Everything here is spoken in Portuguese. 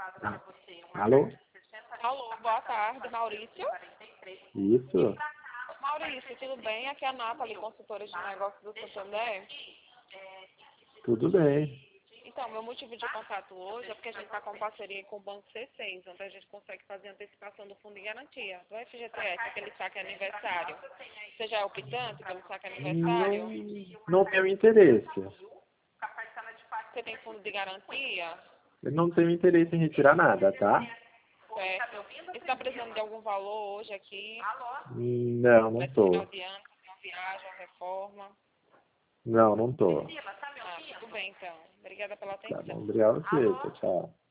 Ah, alô? Alô, boa tarde, Maurício. Isso? Maurício, tudo bem? Aqui é a Nathalie, consultora de negócios do Santander. Tudo bem. Então, meu motivo de contato hoje é porque a gente está com parceria com o Banco C6, onde a gente consegue fazer antecipação do fundo de garantia, do FGTS, aquele saque aniversário. Você já é optante pelo saque aniversário? Não tenho interesse. Você tem fundo de garantia? Eu não tenho interesse em retirar nada, tá? Certo. Você está precisando de algum valor hoje aqui? Não Nesse tô. final de ano, uma viagem, uma reforma? Não tô. Ah, tudo bem então. Obrigada pela Tá bom, atenção. obrigado a você. Tchau.